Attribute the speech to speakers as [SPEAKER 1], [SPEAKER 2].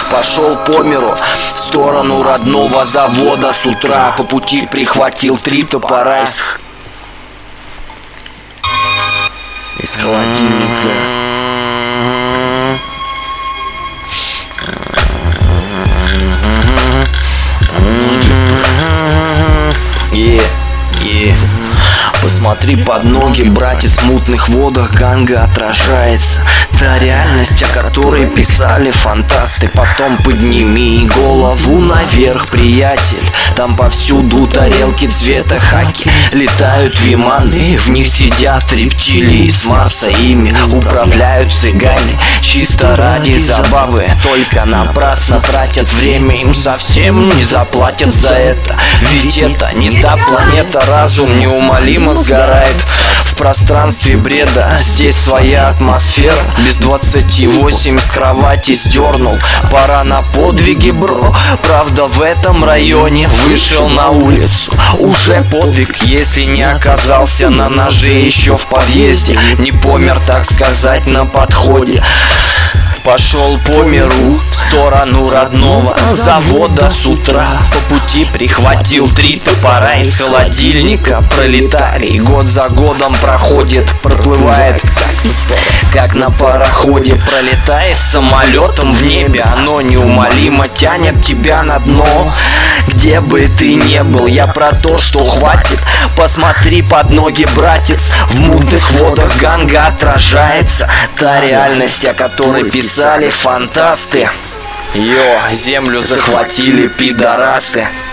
[SPEAKER 1] Пошел по миру в сторону родного завода. С утра по пути прихватил 3 топора из холодильника. Посмотри под ноги, братец, в мутных водах Ганга отражается та реальность, о которой писали фантасты. Потом подними голову наверх, приятель. Там повсюду тарелки цвета хаки. Летают виманы, в них сидят рептилии с Марса. Ими управляют цыгане чисто ради забавы. Только напрасно тратят время, им совсем не заплатят за это. Ведь это не та планета, разум неумолимо сгорает в пространстве бреда. Здесь своя атмосфера. Без 28 с кровати сдернул. Пора на подвиги, бро. Правда, в этом районе вышел на улицу. Уже подвиг, если не оказался на ноже еще в подъезде. Не помер, так сказать, на подходе. Пошел по миру в сторону родного завода. С утра по пути прихватил 3 топора из холодильника. Пролетарий год за годом проходит, проплывает как на пароходе. Пролетает самолетом в небе, оно неумолимо тянет тебя на дно. Где бы ты ни был, я про то, что хватит. Посмотри под ноги, братец, в мутных водах Ганга отражается та реальность, о которой писали фантасты. Землю захватили пидорасы.